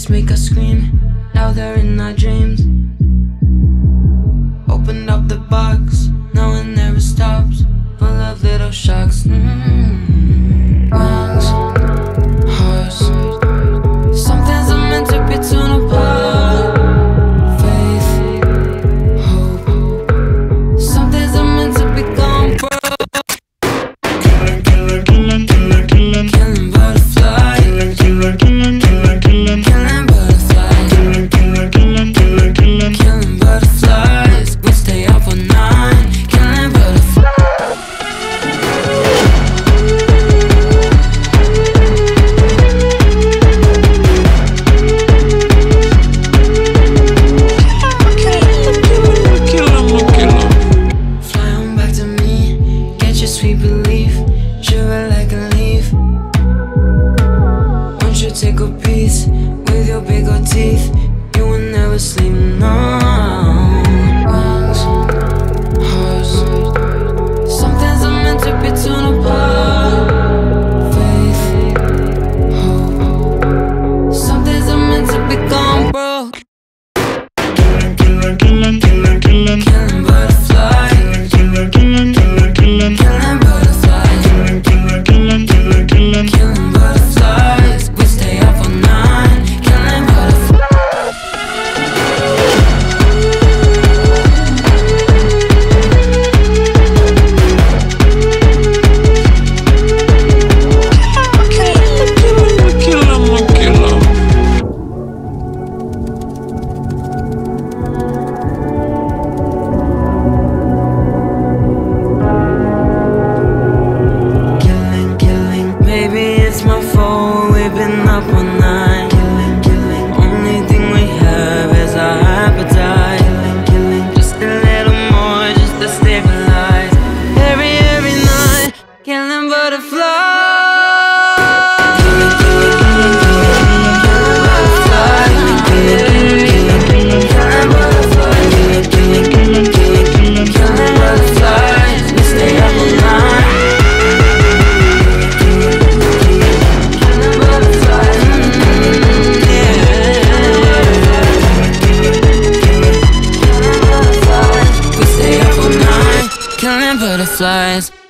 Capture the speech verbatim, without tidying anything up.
just make us scream louder in our dreams. Opened up the box, knowing never stops, full of little shocks. Mm-hmm. Wrongs, hearts, some things are meant to be torn apart. Faith, hope, some things are meant to be gone broke. Killing, killer, killer, killer, killer, killing butterflies. Killing, killer, killer, killer, killer, killing butterflies. Killing, killer, killer, killer, killer, killing butterflies. We stay up all night, killing butterflies. Fly on back to me, get your sweet relief, shiver like a leaf. Won't you take a piece with your big old teeth? You will never sleep, no. Wrongs, hearts, some things are meant to be torn apart. Faith, hope, some things are meant to be gone broke. Killing, killer, killer, killer, killer, killing butterflies. Killing, killer, killer, killer, killing butterflies. Killing, killer, killer, killer, killer, killing butterflies. We stay up all night, killing butterflies. Killing, killing, maybe it's my fault, we've been up all night. Killing, killing, only thing we have is our appetite. Killing, killing, just a little more, just to stabilize. Every, every night, killing butterflies. Killing, killing, killing, killing butterflies. Killing, killing, killing butterflies. Killing, killing, killing, killing butterflies. We stay up all night. Killing butterflies.